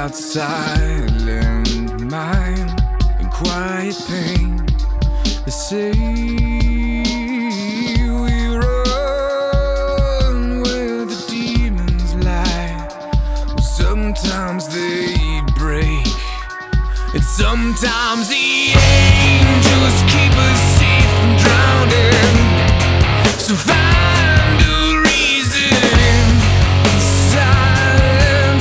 about silent mind and quiet pain. They say we run where the demons lie. Well, sometimes they break, and sometimes the angels keep us safe from drowning. So find a reason in silence.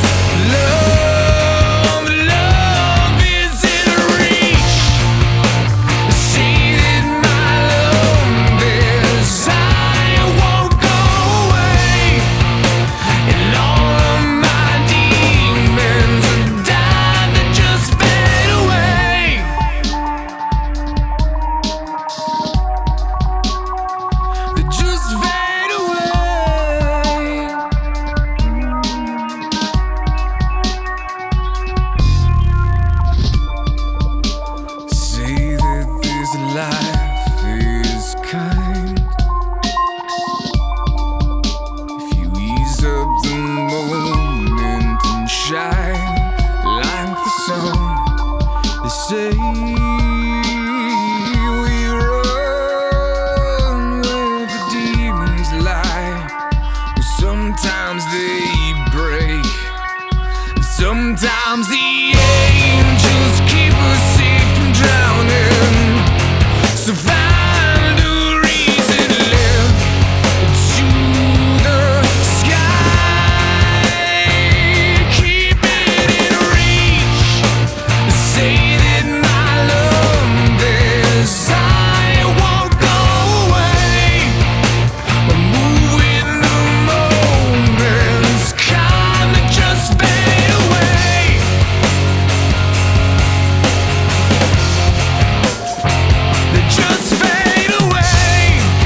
Love is in reach. Say that my love is, I won't go away, and all of my demons are dying to just fade away. They just fade away. Say that this life is kind if you ease up the moment and shine like the sun. They say we run where the demons lie. Well, sometimes they break, and sometimes the angels keep us safe from drowning. So find a reason to live to the sky. Keep it in reach. Say that my love is, I won't go away. Move with the moments, kinda just fade away. They just fade away.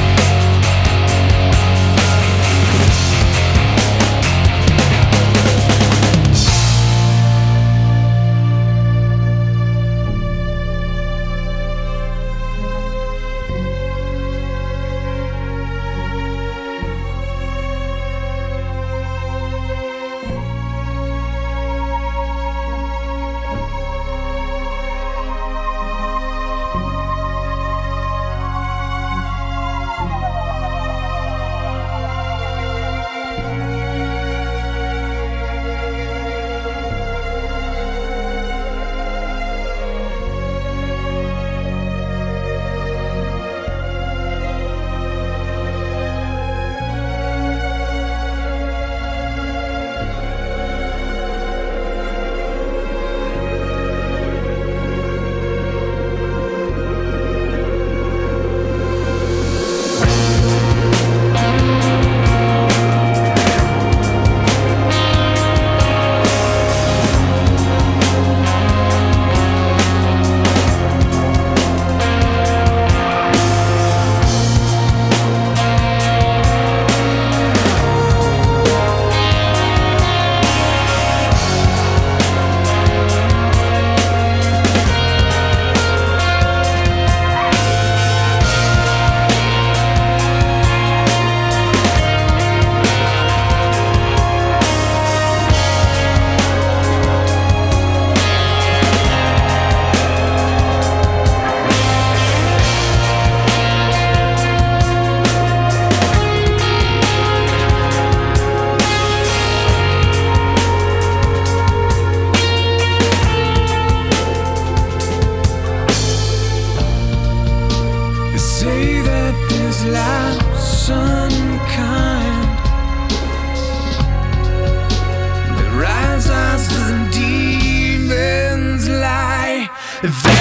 Say that this life's unkind. They rise as the demons lie.